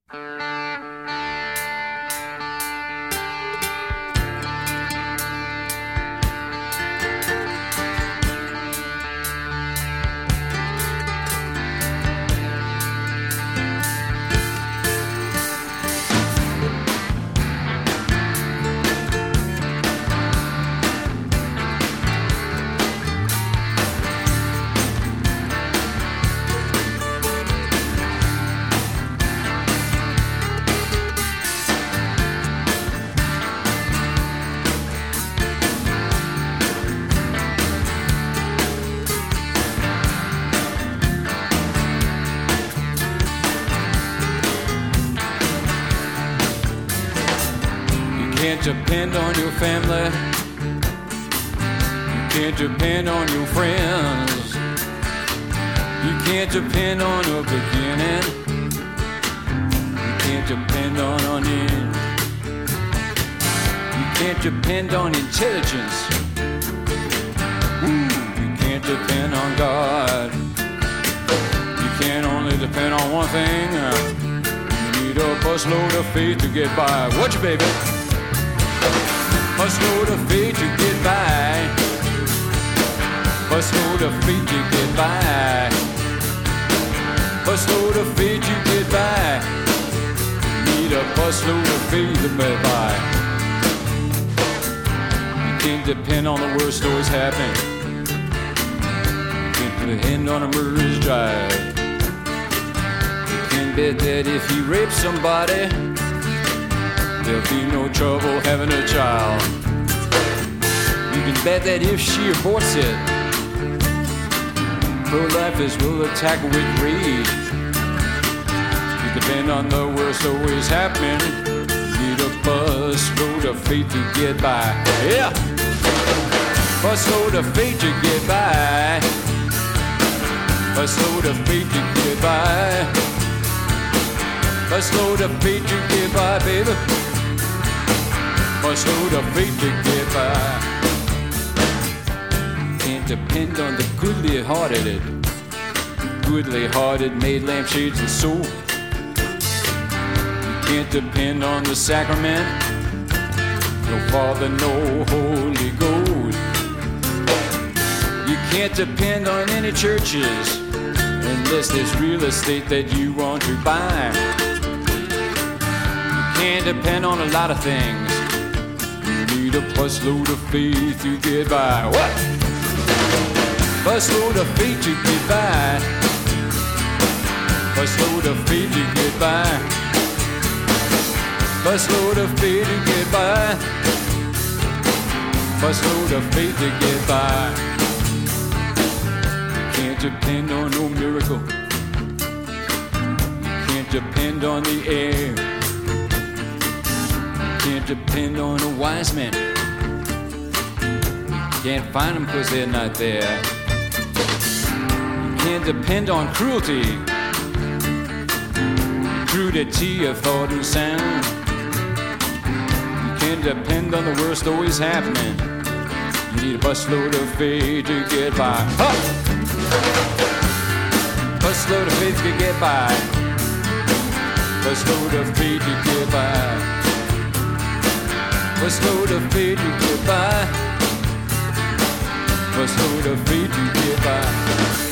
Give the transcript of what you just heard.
can't depend on your family. You can't depend on your friends. You can't depend on a beginning. You can't depend on an end. You can't depend on intelligence. You can't depend on God. You can only depend on one thing. You need a busload of faith to get by. Watch it, baby. Busload of faith to get by. Busload of faith to get by. Busload of faith to get by. Need a busload of faith to get by. You can't depend on the worst always happening. You can't depend on a murderer's drive. You can bet that if you rape somebody, there'll be no trouble having a child. You can bet that if she aborts it, pro-lifers will attack with rage. You depend on the worst always happening. Need a busload of faith to get by. Yeah! Busload of faith to get by. Busload of faith to get by. Busload of faith to get by, baby. Busload of faith to get by. Can't depend on the goodly-hearted made lampshades and soap. You can't depend on the sacrament. No Father, no Holy Ghost. You can't depend on any churches unless there's real estate that you want to buy. You can't depend on a lot of things. Need a busload of faith to get by. What? Busload of faith to get by. Busload of faith to get by. Busload of faith to get by. Busload of faith to get by. You can't depend on no miracle. You can't depend on the air. Can't depend on a wise man. Can't find them cause they're not there. You can't depend on cruelty. Crudity of thought and sound. You can't depend on the worst always happening. You need a busload of faith to get by. Huh! Busload of faith to get by. Busload of faith to get by. Busload of faith to get by. Busload of faith to get by.